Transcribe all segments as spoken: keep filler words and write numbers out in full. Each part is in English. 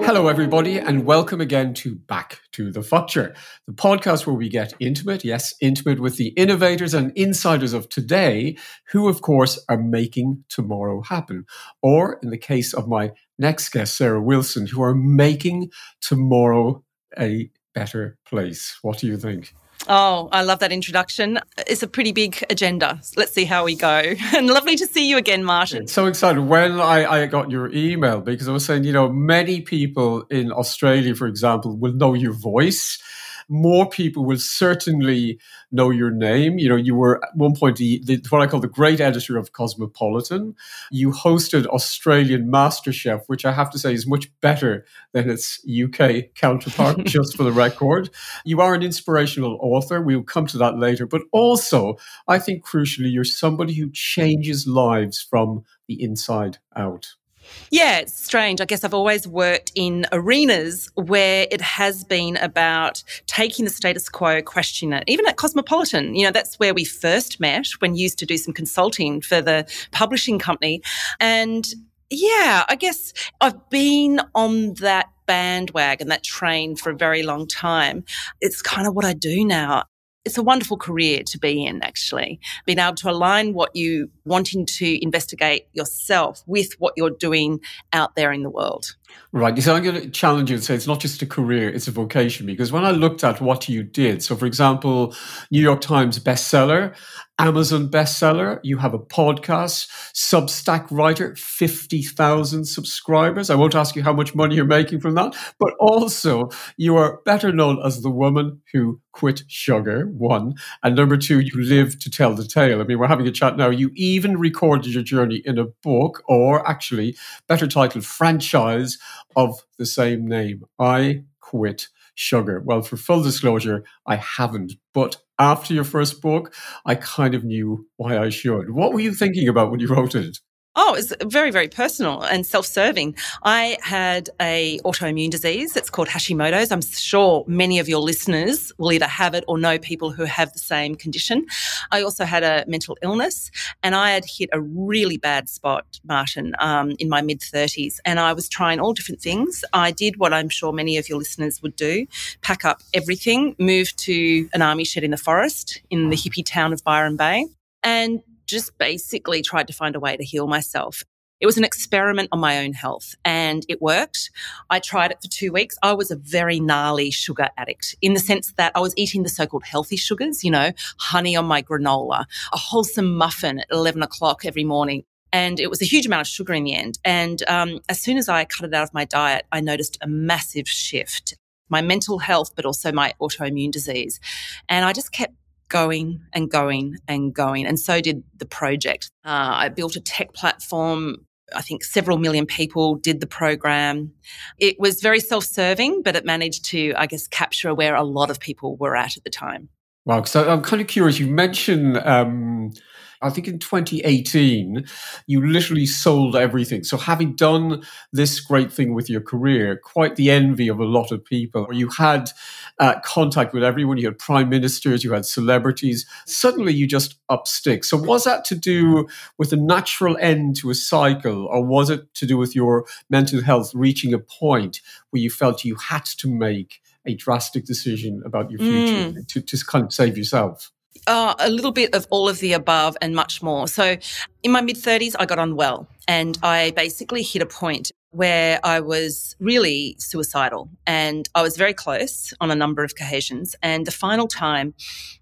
Hello, everybody, and welcome again to Back to the Future, the podcast where we get intimate, yes, intimate with the innovators and insiders of today, who, of course, are making tomorrow happen. Or, in the case of my next guest, Sarah Wilson, who are making tomorrow a better place. What do you think? Oh, I love that introduction. It's a pretty big agenda. Let's see how we go. And lovely to see you again, Martin. It's so excited when I, I got your email, because I was saying, you know, many people in Australia, for example, will know your voice. More people will certainly know your name. You know, you were at one point the, the, what I call the great editor of Cosmopolitan. You hosted Australian MasterChef, which I have to say is much better than its U K counterpart, just for the record. You are an inspirational author. We'll come to that later. But also, I think crucially, you're somebody who changes lives from the inside out. Yeah, it's strange. I guess I've always worked in arenas where it has been about taking the status quo, questioning it. Even at Cosmopolitan, you know, that's where we first met when you used to do some consulting for the publishing company. And yeah, I guess I've been on that bandwagon, that train for a very long time. It's kind of what I do now. It's a wonderful career to be in, actually, being able to align what you wanting to investigate yourself with what you're doing out there in the world. Right. So I'm going to challenge you and say it's not just a career, it's a vocation. Because when I looked at what you did, so for example, New York Times bestseller, Amazon bestseller, you have a podcast, Substack writer, fifty thousand subscribers. I won't ask you how much money you're making from that, but also you are better known as the woman who quit sugar, one. And number two, you live to tell the tale. I mean, we're having a chat now. You even recorded your journey in a book, or actually, better titled, franchise of the same name. I Quit Sugar. Well, for full disclosure, I haven't. But after your first book, I kind of knew why I should. What were you thinking about when you wrote it? Oh, it's very, very personal and self-serving. I had a autoimmune disease. It's called Hashimoto's. I'm sure many of your listeners will either have it or know people who have the same condition. I also had a mental illness, and I had hit a really bad spot, Martin, um, in my mid-thirties, and I was trying all different things. I did what I'm sure many of your listeners would do, pack up everything, move to an army shed in the forest in the hippie town of Byron Bay, and just basically tried to find a way to heal myself. It was an experiment on my own health, and it worked. I tried it for two weeks. I was a very gnarly sugar addict in the sense that I was eating the so-called healthy sugars, you know, honey on my granola, a wholesome muffin at eleven o'clock every morning. And it was a huge amount of sugar in the end. And um, as soon as I cut it out of my diet, I noticed a massive shift, my mental health, but also my autoimmune disease. And I just kept going and going and going. And so did the project. Uh, I built a tech platform. I think several million people did the program. It was very self-serving, but it managed to, I guess, capture where a lot of people were at at the time. Wow. So I'm kind of curious. You mentioned, um, I think in twenty eighteen, you literally sold everything. So having done this great thing with your career, quite the envy of a lot of people, you had uh, contact with everyone, you had prime ministers, you had celebrities. Suddenly you just up sticks. So was that to do with a natural end to a cycle, or was it to do with your mental health reaching a point where you felt you had to make a drastic decision about your future mm. to, to kind of save yourself? Uh, a little bit of all of the above and much more. So in my mid-thirties, I got unwell, and I basically hit a point where I was really suicidal, and I was very close on a number of occasions. And the final time,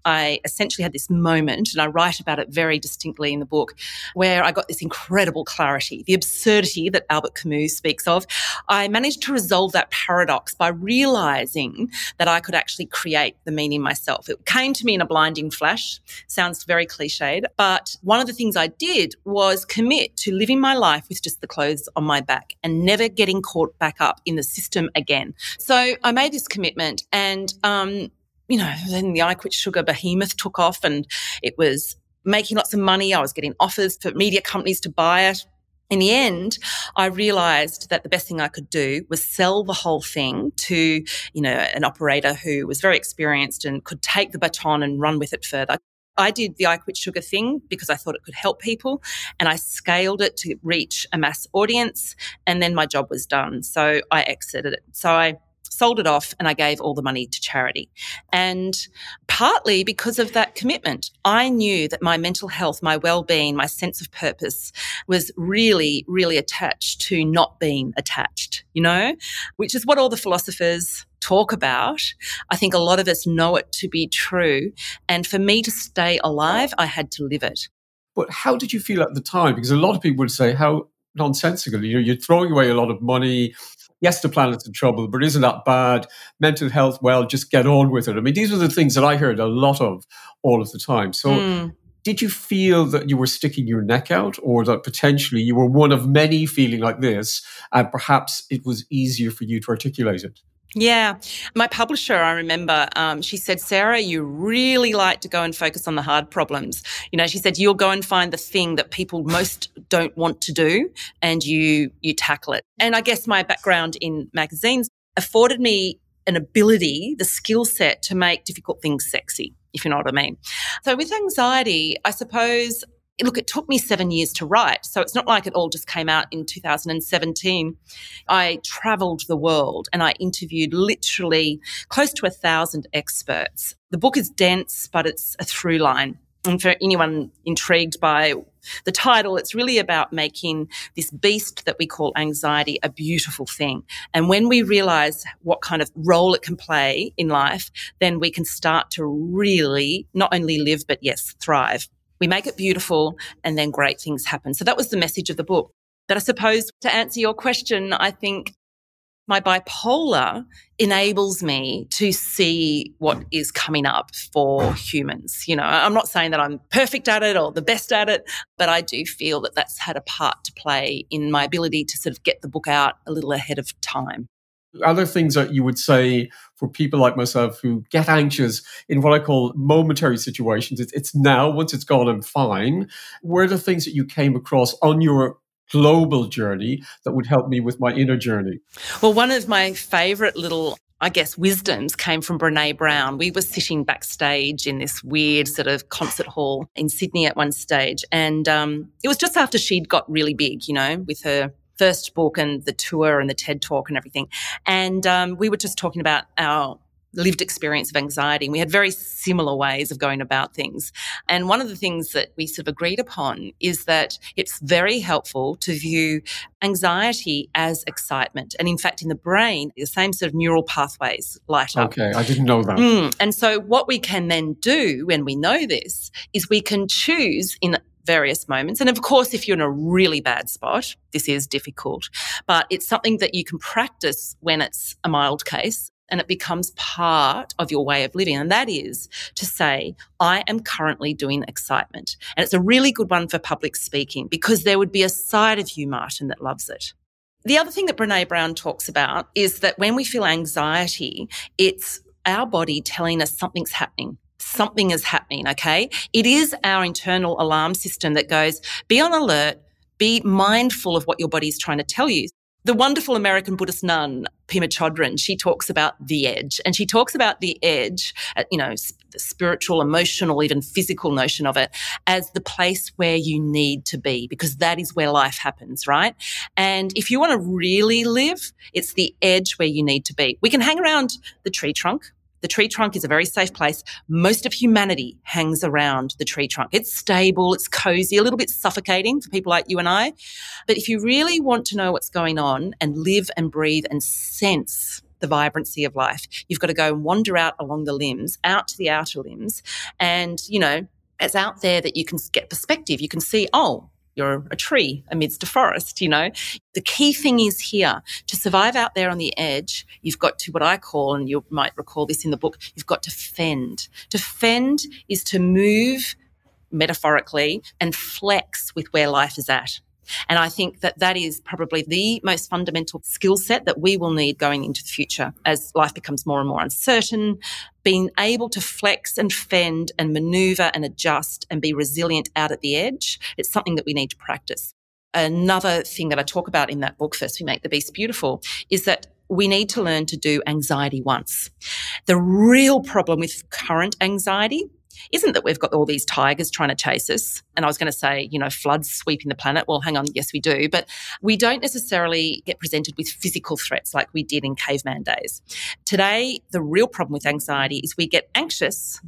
I essentially had this moment, and I write about it very distinctly in the book, where I got this incredible clarity, the absurdity that Albert Camus speaks of. I managed to resolve that paradox by realising that I could actually create the meaning myself. It came to me in a blinding flash. Sounds very cliched, but one of the things I did was commit to living my life with just the clothes on my back and never getting caught back up in the system again. So I made this commitment, and, um, you know, then the I Quit Sugar behemoth took off, and it was making lots of money. I was getting offers for media companies to buy it. In the end, I realised that the best thing I could do was sell the whole thing to, you know, an operator who was very experienced and could take the baton and run with it further. I did the I Quit Sugar thing because I thought it could help people, and I scaled it to reach a mass audience, and then my job was done. So I exited it. So I sold it off and I gave all the money to charity. And partly because of that commitment, I knew that my mental health, my well-being, my sense of purpose was really, really attached to not being attached, you know, which is what all the philosophers talk about. I think a lot of us know it to be true. And for me to stay alive, I had to live it. But how did you feel at the time? Because a lot of people would say, how nonsensical, you know, you're throwing away a lot of money. Yes, the planet's in trouble, but isn't that bad? Mental health, well, just get on with it. I mean, these were the things that I heard a lot of all of the time. So mm. did you feel that you were sticking your neck out, or that potentially you were one of many feeling like this, and perhaps it was easier for you to articulate it? Yeah. My publisher, I remember, um, she said, Sarah, you really like to go and focus on the hard problems. You know, she said, you'll go and find the thing that people most don't want to do, and you you tackle it. And I guess my background in magazines afforded me an ability, the skill set to make difficult things sexy, if you know what I mean. So with anxiety, I suppose, look, it took me seven years to write, so it's not like it all just came out in two thousand seventeen. I travelled the world and I interviewed literally close to a thousand experts. The book is dense, but it's a through line. And for anyone intrigued by the title, it's really about making this beast that we call anxiety a beautiful thing. And when we realise what kind of role it can play in life, then we can start to really not only live, but yes, thrive. We make it beautiful and then great things happen. So that was the message of the book. But I suppose to answer your question, I think my bipolar enables me to see what is coming up for humans. You know, I'm not saying that I'm perfect at it or the best at it, but I do feel that that's had a part to play in my ability to sort of get the book out a little ahead of time. Other things that you would say for people like myself who get anxious in what I call momentary situations, it's, it's now, once it's gone, I'm fine. Were the things that you came across on your global journey that would help me with my inner journey? Well, one of my favourite little, I guess, wisdoms came from Brené Brown. We were sitting backstage in this weird sort of concert hall in Sydney at one stage, and um, it was just after she'd got really big, you know, with her first book and the tour and the TED Talk and everything. And um, we were just talking about our lived experience of anxiety. And we had very similar ways of going about things. And one of the things that we sort of agreed upon is that it's very helpful to view anxiety as excitement. And in fact, in the brain, the same sort of neural pathways light up. Okay, I didn't know that. Mm. And so what we can then do when we know this is we can choose in various moments. And of course, if you're in a really bad spot, this is difficult, but it's something that you can practice when it's a mild case and it becomes part of your way of living. And that is to say, I am currently doing excitement. And it's a really good one for public speaking because there would be a side of you, Martin, that loves it. The other thing that Brené Brown talks about is that when we feel anxiety, it's our body telling us something's happening. Something is happening, okay? It is our internal alarm system that goes, be on alert, be mindful of what your body is trying to tell you. The wonderful American Buddhist nun, Pema Chodron, she talks about the edge, and she talks about the edge, you know, the spiritual, emotional, even physical notion of it as the place where you need to be, because that is where life happens, right? And if you want to really live, it's the edge where you need to be. We can hang around the tree trunk. The tree trunk is a very safe place. Most of humanity hangs around the tree trunk. It's stable, it's cozy, a little bit suffocating for people like you and I. But if you really want to know what's going on and live and breathe and sense the vibrancy of life, you've got to go and wander out along the limbs, out to the outer limbs. And, you know, it's out there that you can get perspective. You can see, oh, you're a tree amidst a forest, you know. The key thing is here, to survive out there on the edge, you've got to, what I call, and you might recall this in the book, you've got to fend. To fend is to move, metaphorically, and flex with where life is at. And I think that that is probably the most fundamental skill set that we will need going into the future as life becomes more and more uncertain. Being able to flex and fend and manoeuvre and adjust and be resilient out at the edge, it's something that we need to practice. Another thing that I talk about in that book, First We Make the Beast Beautiful, is that we need to learn to do anxiety once. The real problem with current anxiety isn't that we've got all these tigers trying to chase us. And I was going to say, you know, floods sweeping the planet. Well, hang on, yes, we do. But we don't necessarily get presented with physical threats like we did in caveman days. Today, the real problem with anxiety is we get anxious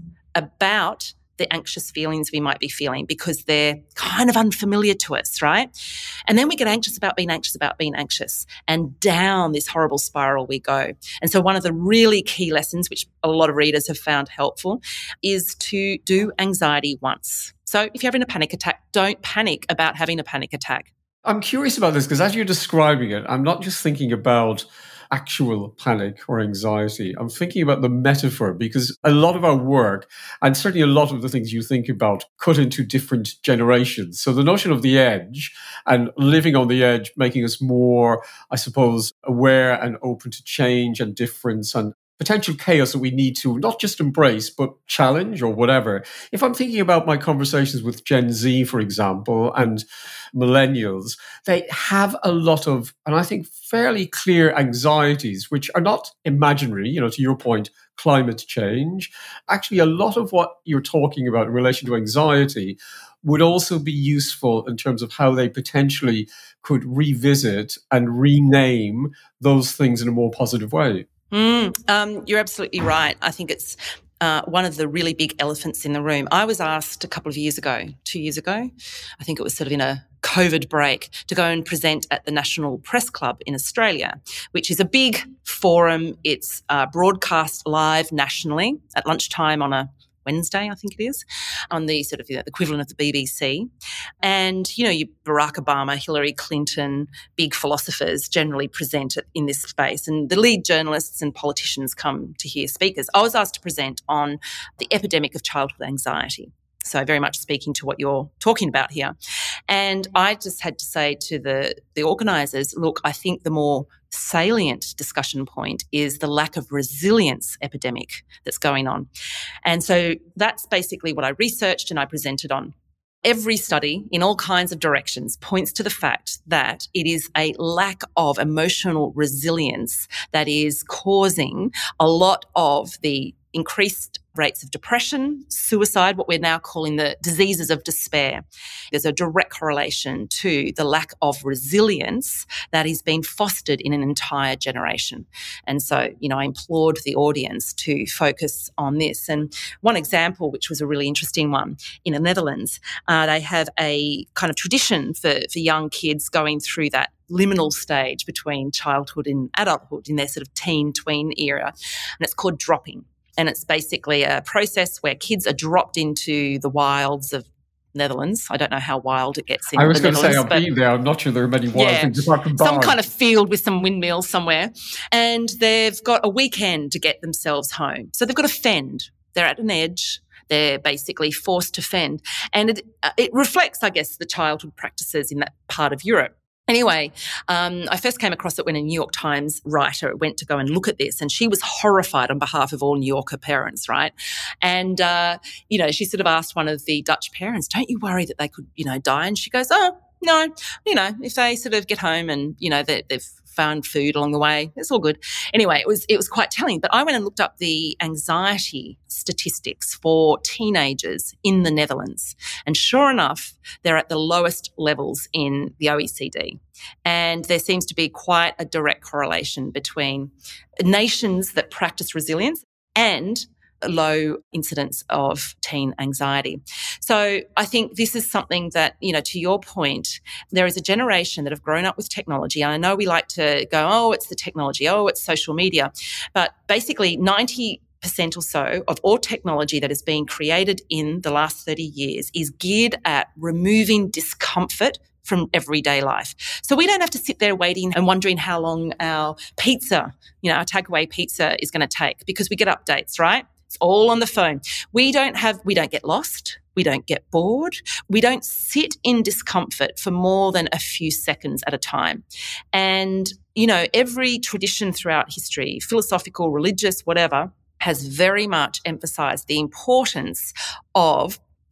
about the anxious feelings we might be feeling because they're kind of unfamiliar to us, right? And then we get anxious about being anxious about being anxious, and down this horrible spiral we go. And so one of the really key lessons, which a lot of readers have found helpful, is to do anxiety once. So if you're having a panic attack, don't panic about having a panic attack. I'm curious about this because as you're describing it, I'm not just thinking about actual panic or anxiety. I'm thinking about the metaphor because a lot of our work, and certainly a lot of the things you think about, cut into different generations. So the notion of the edge and living on the edge, making us more, I suppose, aware and open to change and difference and potential chaos that we need to not just embrace, but challenge or whatever. If I'm thinking about my conversations with Gen Z, for example, and millennials, they have a lot of, and I think fairly clear anxieties, which are not imaginary, you know, to your point, climate change. Actually, a lot of what you're talking about in relation to anxiety would also be useful in terms of how they potentially could revisit and rename those things in a more positive way. Mm, um, you're absolutely right. I think it's uh, one of the really big elephants in the room. I was asked a couple of years ago, two years ago, I think it was sort of in a COVID break, to go and present at the National Press Club in Australia, which is a big forum. It's uh, broadcast live nationally at lunchtime on a Wednesday, I think it is, on the sort of you know, the equivalent of the B B C. And, you know, you Barack Obama, Hillary Clinton, big philosophers generally present in this space. And the lead journalists and politicians come to hear speakers. I was asked to present on the epidemic of childhood anxiety. So very much speaking to what you're talking about here. And I just had to say to the, the organisers, look, I think the more salient discussion point is the lack of resilience epidemic that's going on. And so that's basically what I researched and I presented on. Every study in all kinds of directions points to the fact that it is a lack of emotional resilience that is causing a lot of the increased rates of depression, suicide, what we're now calling the diseases of despair. There's a direct correlation to the lack of resilience that is being fostered in an entire generation. And so, you know, I implored the audience to focus on this. And one example, which was a really interesting one, in the Netherlands, uh, they have a kind of tradition for, for young kids going through that liminal stage between childhood and adulthood in their sort of teen, tween era. And it's called dropping. And it's basically a process where kids are dropped into the wilds of Netherlands. I don't know how wild it gets in the Netherlands. I was going to say, I've been there. I'm not sure there are many wild yeah, things apart from some kind of field with some windmills somewhere. And they've got a weekend to get themselves home. So they've got to fend. They're at an edge. They're basically forced to fend. And it, it reflects, I guess, the childhood practices in that part of Europe. Anyway, um, I first came across it when a New York Times writer went to go and look at this, and she was horrified on behalf of all New Yorker parents, right? And, uh, you know, she sort of asked one of the Dutch parents, don't you worry that they could, you know, die? And she goes, oh, no, you know, if they sort of get home and, you know, they, they've found food along the way, it's all good. Anyway, it was it was quite telling. But I went and looked up the anxiety statistics for teenagers in the Netherlands. And sure enough, they're at the lowest levels in the O E C D. And there seems to be quite a direct correlation between nations that practice resilience and low incidence of teen anxiety. So I think this is something that, you know, to your point, there is a generation that have grown up with technology. And I know we like to go, oh, it's the technology, oh, it's social media. But basically ninety percent or so of all technology that has been created in the last thirty years is geared at removing discomfort from everyday life. So we don't have to sit there waiting and wondering how long our pizza, you know, our takeaway pizza is going to take because we get updates, right? It's all on the phone. We don't have, we don't get lost. We don't get bored. We don't sit in discomfort for more than a few seconds at a time. And, you know, every tradition throughout history, philosophical, religious, whatever, has very much emphasized the importance of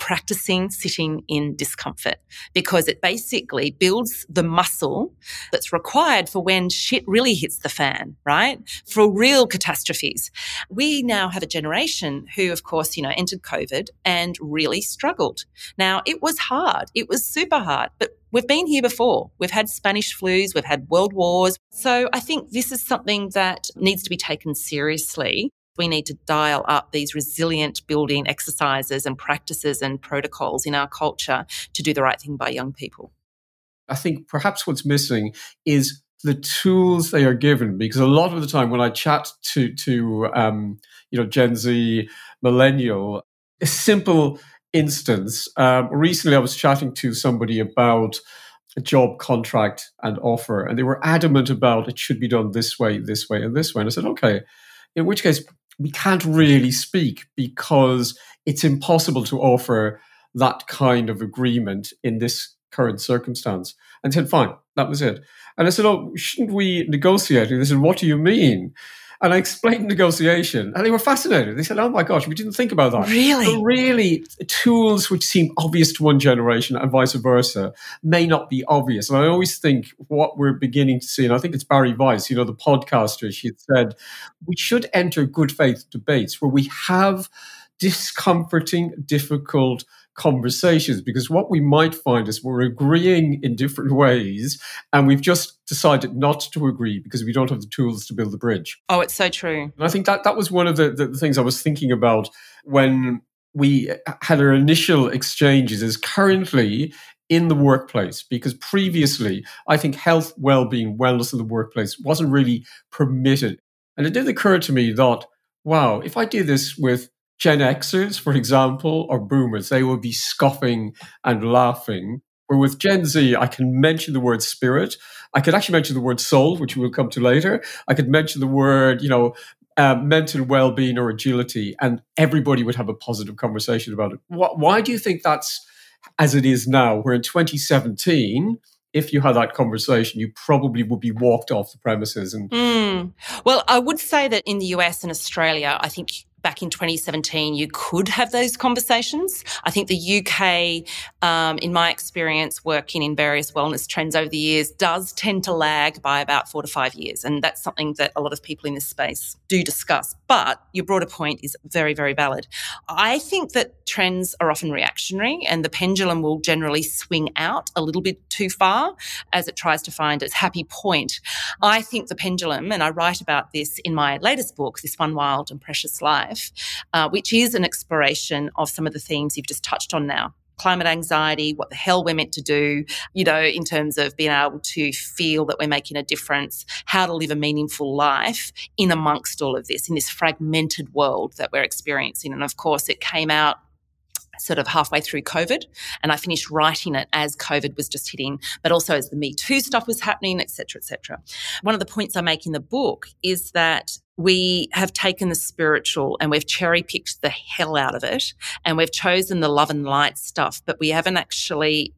practicing sitting in discomfort, because it basically builds the muscle that's required for when shit really hits the fan, right? For real catastrophes. We now have a generation who, of course, you know, entered COVID and really struggled. Now, it was hard. It was super hard, but we've been here before. We've had Spanish flus, we've had world wars. So I think this is something that needs to be taken seriously. We need to dial up these resilient building exercises and practices and protocols in our culture to do the right thing by young people. I think perhaps what's missing is the tools they are given, because a lot of the time when I chat to, to um, you know, Gen Z, millennial, a simple instance. Um, recently, I was chatting to somebody about a job contract and offer, and they were adamant about it should be done this way, this way, and this way. And I said, okay, in which case we can't really speak because it's impossible to offer that kind of agreement in this current circumstance. And said, fine, that was it. And I said, oh, shouldn't we negotiate? And they said, what do you mean? And I explained negotiation, and they were fascinated. They said, oh my gosh, we didn't think about that. Really? So really, tools which seem obvious to one generation and vice versa may not be obvious. And I always think what we're beginning to see, and I think it's Barry Weiss, you know, the podcaster, she had said, we should enter good faith debates where we have discomforting, difficult conversations, because what we might find is we're agreeing in different ways and we've just decided not to agree because we don't have the tools to build the bridge. Oh, it's so true. And I think that that was one of the, the things I was thinking about when we had our initial exchanges is currently in the workplace, because previously I think health, well-being, wellness in the workplace wasn't really permitted. And it did occur to me that, wow, if I did this with Gen Xers, for example, or boomers, they will be scoffing and laughing. Where with Gen Z, I can mention the word spirit. I could actually mention the word soul, which we'll come to later. I could mention the word, you know, uh, mental well-being or agility, and everybody would have a positive conversation about it. Why, why do you think that's as it is now, where in twenty seventeen, if you had that conversation, you probably would be walked off the premises? And mm. Well, I would say that in the U S and Australia, I think back in twenty seventeen, you could have those conversations. I think the U K, um, in my experience working in various wellness trends over the years, does tend to lag by about four to five years. And that's something that a lot of people in this space do discuss. But your broader point is very, very valid. I think that trends are often reactionary, and the pendulum will generally swing out a little bit too far as it tries to find its happy point. I think the pendulum, and I write about this in my latest book, This One Wild and Precious Life, Uh, which is an exploration of some of the themes you've just touched on now. Climate anxiety, what the hell we're meant to do, you know, in terms of being able to feel that we're making a difference, how to live a meaningful life in amongst all of this, in this fragmented world that we're experiencing. And of course, it came out sort of halfway through COVID, and I finished writing it as COVID was just hitting, but also as the Me Too stuff was happening, et cetera, et cetera. One of the points I make in the book is that we have taken the spiritual and we've cherry-picked the hell out of it, and we've chosen the love and light stuff, but we haven't actually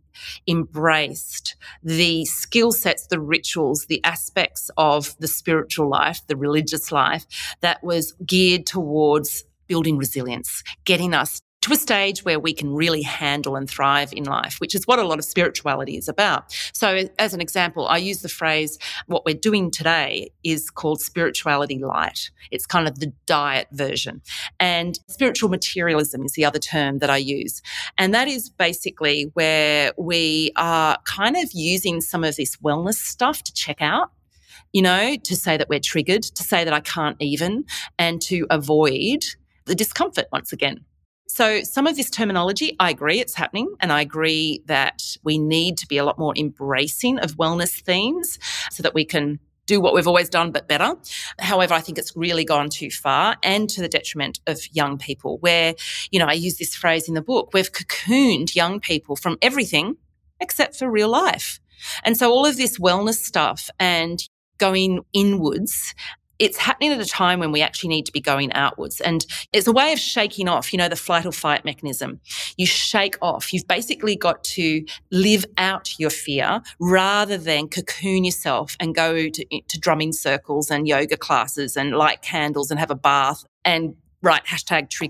embraced the skill sets, the rituals, the aspects of the spiritual life, the religious life that was geared towards building resilience, getting us to a stage where we can really handle and thrive in life, which is what a lot of spirituality is about. So as an example, I use the phrase, what we're doing today is called spirituality light. It's kind of the diet version. And spiritual materialism is the other term that I use. And that is basically where we are kind of using some of this wellness stuff to check out, you know, to say that we're triggered, to say that I can't even, and to avoid the discomfort once again. So some of this terminology, I agree it's happening, and I agree that we need to be a lot more embracing of wellness themes so that we can do what we've always done but better. However, I think it's really gone too far, and to the detriment of young people, where, you know, I use this phrase in the book, we've cocooned young people from everything except for real life. And so all of this wellness stuff and going inwards, it's happening at a time when we actually need to be going outwards. And it's a way of shaking off, you know, the flight or fight mechanism. You shake off. You've basically got to live out your fear rather than cocoon yourself and go to, to drumming circles and yoga classes and light candles and have a bath and write hashtag triggered.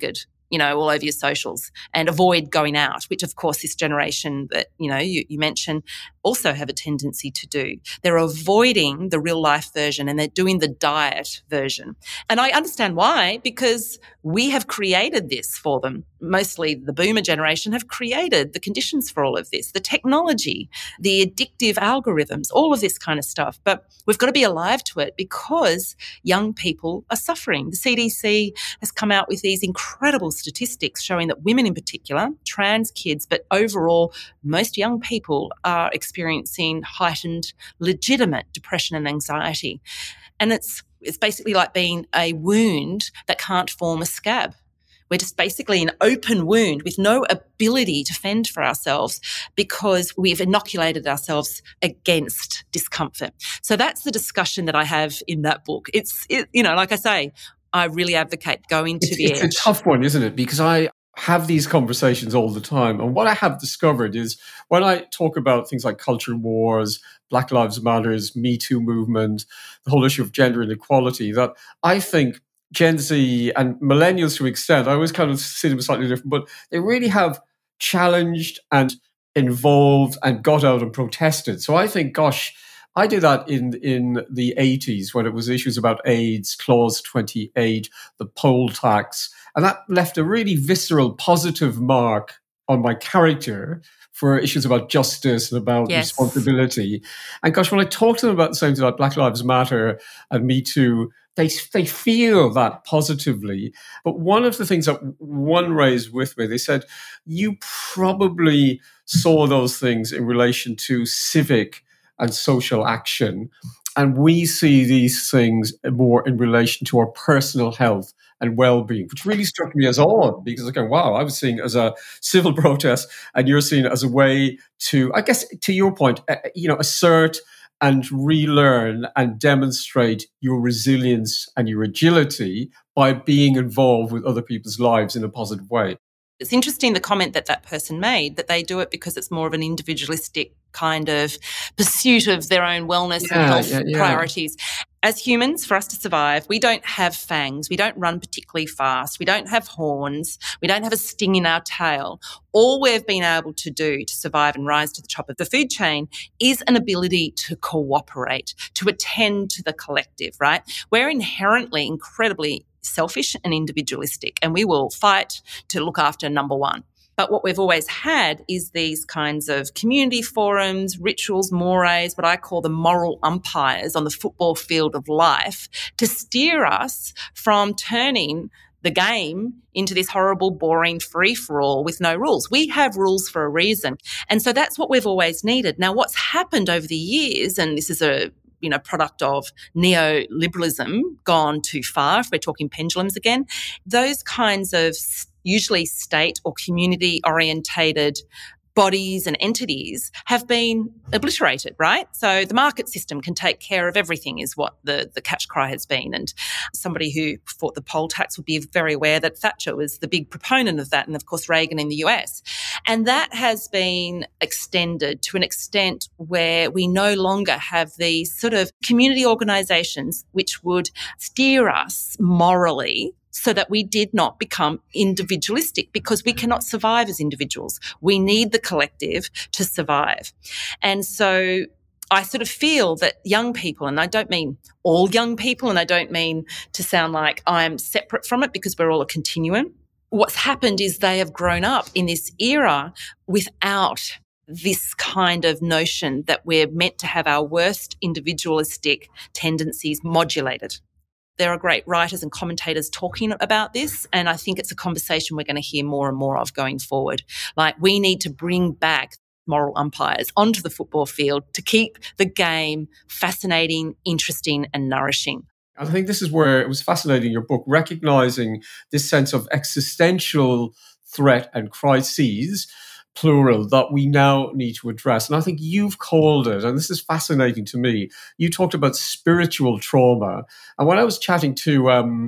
you know, all over your socials, and avoid going out, which of course this generation that, you know, you, you mentioned also have a tendency to do. They're avoiding the real life version and they're doing the diet version. And I understand why, because we have created this for them. Mostly the boomer generation have created the conditions for all of this, the technology, the addictive algorithms, all of this kind of stuff. But we've got to be alive to it because young people are suffering. The C D C has come out with these incredible statistics showing that women in particular, trans kids, but overall most young people are experiencing heightened legitimate depression and anxiety. And it's it's basically like being a wound that can't form a scab. We're just basically an open wound with no ability to fend for ourselves because we've inoculated ourselves against discomfort. So that's the discussion that I have in that book. It's, it, you know, like I say, I really advocate going to it's, the it's edge. It's a tough one, isn't it? Because I have these conversations all the time. And what I have discovered is when I talk about things like culture wars, Black Lives Matters, Me Too movement, the whole issue of gender inequality, that I think Gen Z and millennials to an extent, I always kind of see them slightly different, but they really have challenged and involved and got out and protested. So I think, gosh, I did that in, in the eighties when it was issues about AIDS, Clause twenty-eight, the poll tax. And that left a really visceral, positive mark on my character for issues about justice and about yes. responsibility. And gosh, when I talk to them about the same thing like Black Lives Matter and Me Too, they they feel that positively. But one of the things that one raised with me, they said, you probably saw those things in relation to civic and social action. And we see these things more in relation to our personal health and well-being, which really struck me as odd because I go, wow, I was seeing it as a civil protest and you're seeing it as a way to, I guess, to your point, uh, you know, assert and relearn and demonstrate your resilience and your agility by being involved with other people's lives in a positive way. It's interesting the comment that that person made, that they do it because it's more of an individualistic kind of pursuit of their own wellness yeah, and health yeah, yeah. priorities. As humans, for us to survive, we don't have fangs. We don't run particularly fast. We don't have horns. We don't have a sting in our tail. All we've been able to do to survive and rise to the top of the food chain is an ability to cooperate, to attend to the collective, right? We're inherently incredibly selfish and individualistic, and we will fight to look after number one. But what we've always had is these kinds of community forums, rituals, mores, what I call the moral umpires on the football field of life, to steer us from turning the game into this horrible, boring free-for-all with no rules. We have rules for a reason. And so that's what we've always needed. Now, what's happened over the years, and this is a you know, product of neoliberalism gone too far, if we're talking pendulums again, those kinds of usually state or community orientated bodies and entities have been obliterated, right? So the market system can take care of everything is what the, the catch cry has been. And somebody who fought the poll tax would be very aware that Thatcher was the big proponent of that, and of course Reagan in the U S. And that has been extended to an extent where we no longer have these sort of community organisations which would steer us morally so that we did not become individualistic, because we cannot survive as individuals. We need the collective to survive. And so I sort of feel that young people, and I don't mean all young people, and I don't mean to sound like I'm separate from it because we're all a continuum. What's happened is they have grown up in this era without this kind of notion that we're meant to have our worst individualistic tendencies modulated. There are great writers and commentators talking about this, and I think it's a conversation we're going to hear more and more of going forward. Like, we need to bring back moral umpires onto the football field to keep the game fascinating, interesting, and nourishing. I think this is where it was fascinating, your book, recognising this sense of existential threat and crises, plural, that we now need to address. And I think you've called it, and this is fascinating to me, you talked about spiritual trauma. And when I was chatting to um,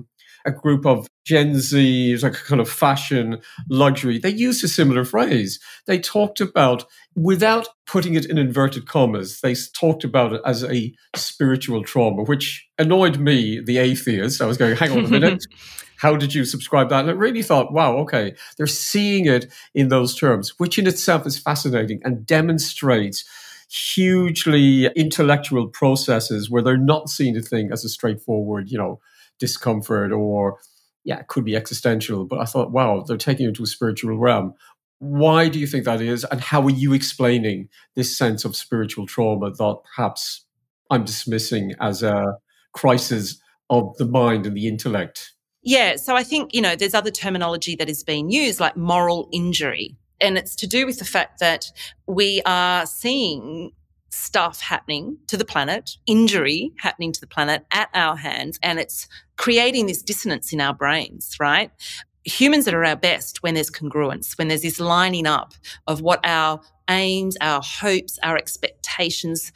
a group of Gen Z, it's like a kind of fashion luxury. They used a similar phrase. They talked about, without putting it in inverted commas, they talked about it as a spiritual trauma, which annoyed me, the atheist. I was going, hang on a minute. How did you subscribe that? And I really thought, wow, okay, they're seeing it in those terms, which in itself is fascinating and demonstrates hugely intellectual processes where they're not seeing a thing as a straightforward, you know, discomfort or, yeah, it could be existential. But I thought, wow, they're taking it to a spiritual realm. Why do you think that is? And how are you explaining this sense of spiritual trauma that perhaps I'm dismissing as a crisis of the mind and the intellect? Yeah, so I think, you know, there's other terminology that is being used, like moral injury. And it's to do with the fact that we are seeing stuff happening to the planet, injury happening to the planet at our hands, and it's creating this dissonance in our brains, right? Humans are at our best when there's congruence, when there's this lining up of what our aims, our hopes, our expectations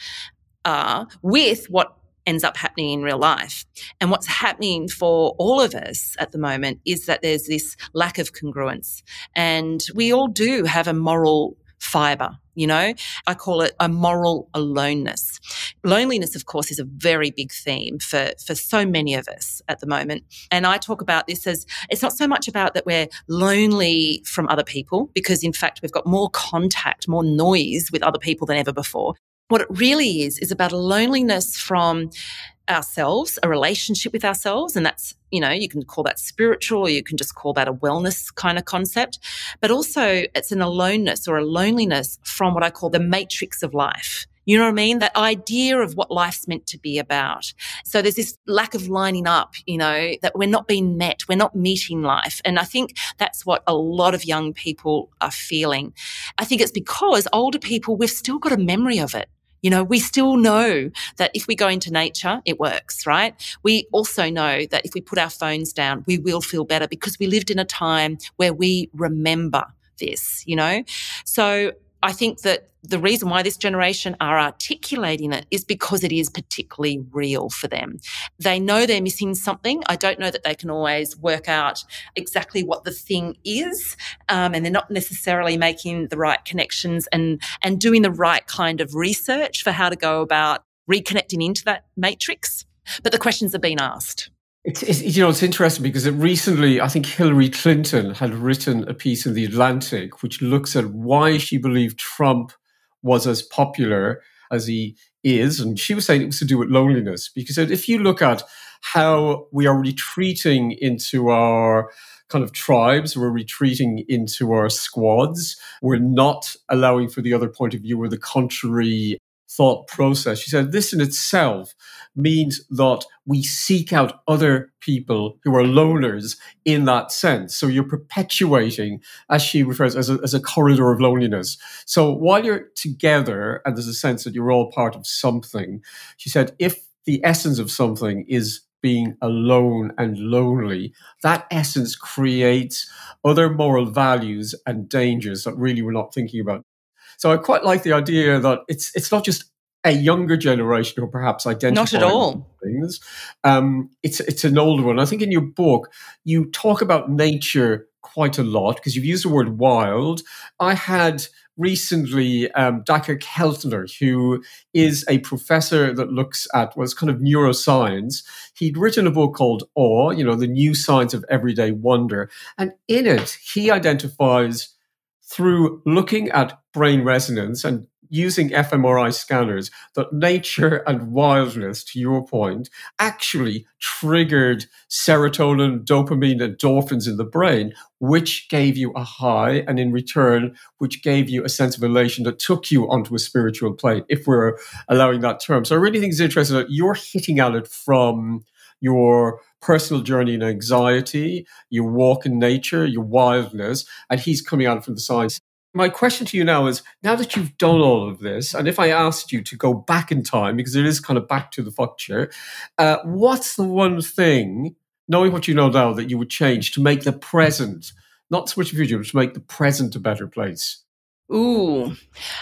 are with what ends up happening in real life. And what's happening for all of us at the moment is that there's this lack of congruence. And we all do have a moral fibre, you know. I call it a moral aloneness. Loneliness, of course, is a very big theme for, for so many of us at the moment. And I talk about this as, it's not so much about that we're lonely from other people, because in fact we've got more contact, more noise with other people than ever before. What it really is, is about a loneliness from ourselves, a relationship with ourselves. And that's, you know, you can call that spiritual, or you can just call that a wellness kind of concept. But also it's an aloneness or a loneliness from what I call the matrix of life. You know what I mean? That idea of what life's meant to be about. So there's this lack of lining up, you know, that we're not being met. We're not meeting life. And I think that's what a lot of young people are feeling. I think it's because older people, we've still got a memory of it. You know, we still know that if we go into nature, it works, right? We also know that if we put our phones down, we will feel better because we lived in a time where we remember this, you know? So I think that the reason why this generation are articulating it is because it is particularly real for them. They know they're missing something. I don't know that they can always work out exactly what the thing is, um, and they're not necessarily making the right connections and, and doing the right kind of research for how to go about reconnecting into that matrix. But the questions are being asked. It's, it's, you know, it's interesting because it recently, I think Hillary Clinton had written a piece in The Atlantic which looks at why she believed Trump was as popular as he is. And she was saying it was to do with loneliness, because if you look at how we are retreating into our kind of tribes, we're retreating into our squads, we're not allowing for the other point of view or the contrary thought process. She said this in itself means that we seek out other people who are loners in that sense. So you're perpetuating, as she refers, as a, as a corridor of loneliness. So while you're together and there's a sense that you're all part of something, she said, if the essence of something is being alone and lonely, that essence creates other moral values and dangers that really we're not thinking about. So I quite like the idea that it's it's not just a younger generation who perhaps identify not at all things. Um, it's it's an older one. I think in your book you talk about nature quite a lot because you've used the word wild. I had recently um, Dacher Keltner, who is a professor that looks at what's kind of neuroscience. He'd written a book called Awe, you know, the new science of everyday wonder, and in it he identifies, through looking at brain resonance and using f M R I scanners, that nature and wildness, to your point, actually triggered serotonin, dopamine, and endorphins in the brain, which gave you a high, and in return, which gave you a sense of elation that took you onto a spiritual plane, if we're allowing that term. So I really think it's interesting that you're hitting at it from your personal journey in anxiety, your walk in nature, your wildness, and he's coming out from the science. My question to you now is, now that you've done all of this, and if I asked you to go back in time, because it is kind of back to the future, uh, what's the one thing, knowing what you know now, that you would change to make the present, not so much the future, but to make the present a better place? Ooh.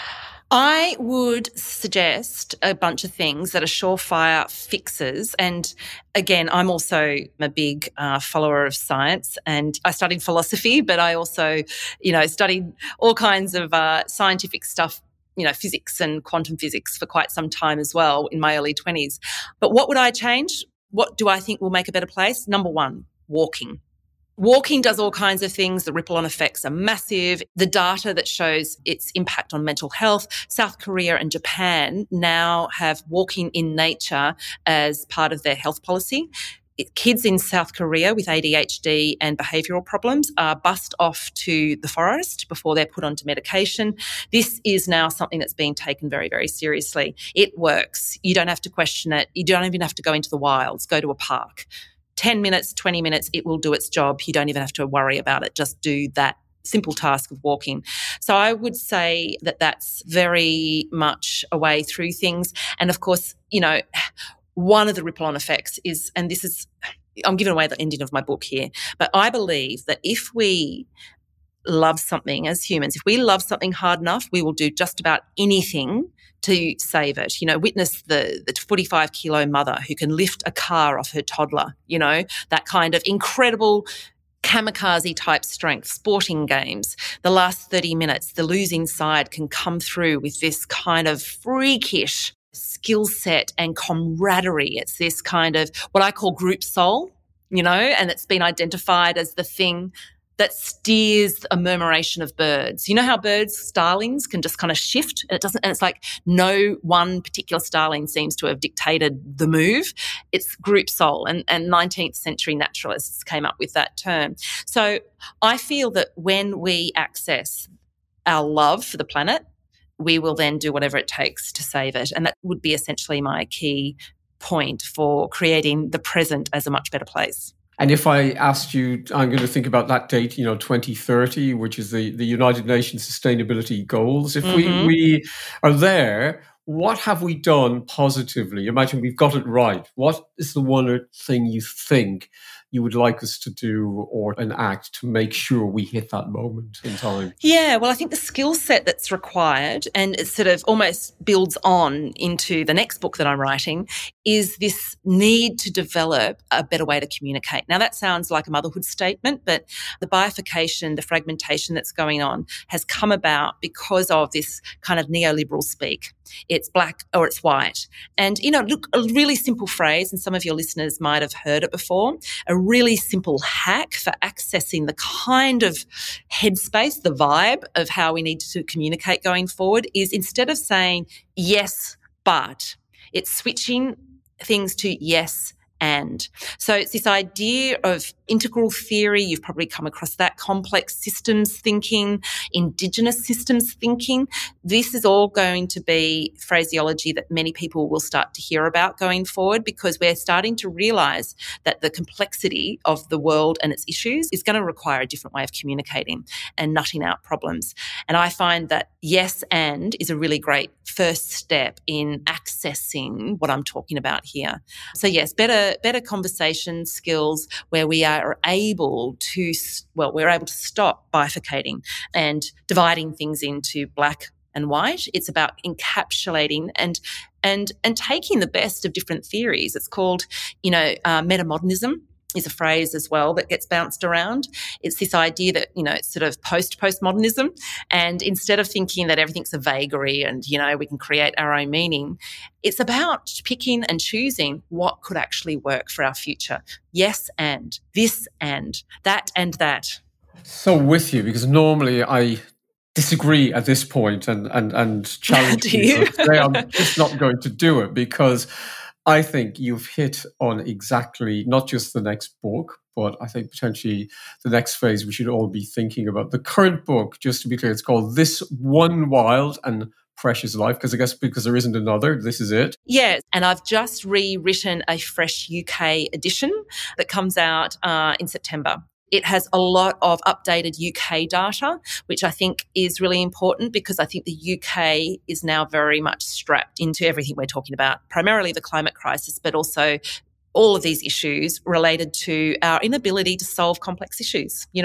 I would suggest a bunch of things that are surefire fixes. And again, I'm also a big uh, follower of science, and I studied philosophy, but I also, you know, studied all kinds of uh, scientific stuff, you know, physics and quantum physics for quite some time as well in my early twenties. But what would I change? What do I think will make a better place? Number one, walking. Walking does all kinds of things. The ripple-on effects are massive. The data that shows its impact on mental health. South Korea and Japan now have walking in nature as part of their health policy. Kids in South Korea with A D H D and behavioural problems are bussed off to the forest before they're put onto medication. This is now something that's being taken very, very seriously. It works. You don't have to question it. You don't even have to go into the wilds. Go to a park. ten minutes, twenty minutes, it will do its job. You don't even have to worry about it. Just do that simple task of walking. So I would say that that's very much a way through things. And of course, you know, one of the ripple-on effects is, and this is, I'm giving away the ending of my book here, but I believe that if we love something as humans, if we love something hard enough, we will do just about anything to save it. You know, witness the the forty-five kilo mother who can lift a car off her toddler, you know, that kind of incredible kamikaze type strength. Sporting games, the last thirty minutes, the losing side can come through with this kind of freakish skill set and camaraderie. It's this kind of what I call group soul, you know, and it's been identified as the thing that steers a murmuration of birds. You know how birds, starlings, can just kind of shift, and it doesn't, and it's like no one particular starling seems to have dictated the move. It's group soul, and, and nineteenth century naturalists came up with that term. So I feel that when we access our love for the planet, we will then do whatever it takes to save it. And that would be essentially my key point for creating the present as a much better place. And if I asked you, I'm going to think about that date, you know, twenty thirty, which is the, the United Nations Sustainability Goals. If mm-hmm. we, we are there, what have we done positively? Imagine we've got it right. What is the one thing you think you would like us to do or enact to make sure we hit that moment in time? Yeah, well, I think the skill set that's required, and it sort of almost builds on into the next book that I'm writing, is this need to develop a better way to communicate. Now, that sounds like a motherhood statement, but the bifurcation, the fragmentation that's going on has come about because of this kind of neoliberal speak. It's black or it's white. And, you know, look, a really simple phrase, and some of your listeners might have heard it before, a really simple hack for accessing the kind of headspace, the vibe of how we need to communicate going forward is instead of saying yes, but, it's switching things to yes, and. So it's this idea of integral theory. You've probably come across that. Complex systems thinking, indigenous systems thinking. This is all going to be phraseology that many people will start to hear about going forward, because we're starting to realise that the complexity of the world and its issues is going to require a different way of communicating and nutting out problems. And I find that yes and is a really great first step in accessing what I'm talking about here. So yes, better better conversation skills where we are able to, well, we're able to stop bifurcating and dividing things into black and white. It's about encapsulating and and and taking the best of different theories. It's called, you know, uh, metamodernism is a phrase as well that gets bounced around. It's this idea that, you know, it's sort of post-postmodernism, and instead of thinking that everything's a vagary and, you know, we can create our own meaning, it's about picking and choosing what could actually work for our future. Yes and, this and, that and that. So with you, because normally I disagree at this point and, and, and challenge you. Today I'm just not going to do it, because I think you've hit on exactly not just the next book, but I think potentially the next phase we should all be thinking about. The current book, just to be clear, it's called This One Wild and Precious Life, because I guess because there isn't another, this is it. Yeah, and I've just rewritten a fresh U K edition that comes out uh, in September. It has a lot of updated U K data, which I think is really important, because I think the U K is now very much strapped into everything we're talking about, primarily the climate crisis, but also all of these issues related to our inability to solve complex issues, you know?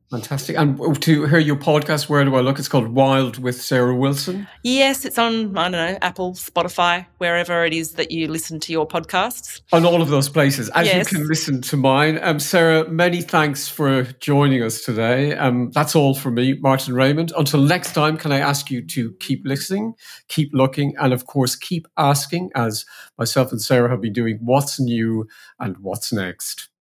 Fantastic. And to hear your podcast, where do I look? It's called Wild with Sarah Wilson. Yes, it's on, I don't know, Apple, Spotify, wherever it is that you listen to your podcasts. On all of those places, as Yes. you can listen to mine. Um, Sarah, many thanks for joining us today. Um, that's all from me, Martin Raymond. Until next time, can I ask you to keep listening, keep looking, and of course, keep asking, as myself and Sarah have been doing, what's new and what's next?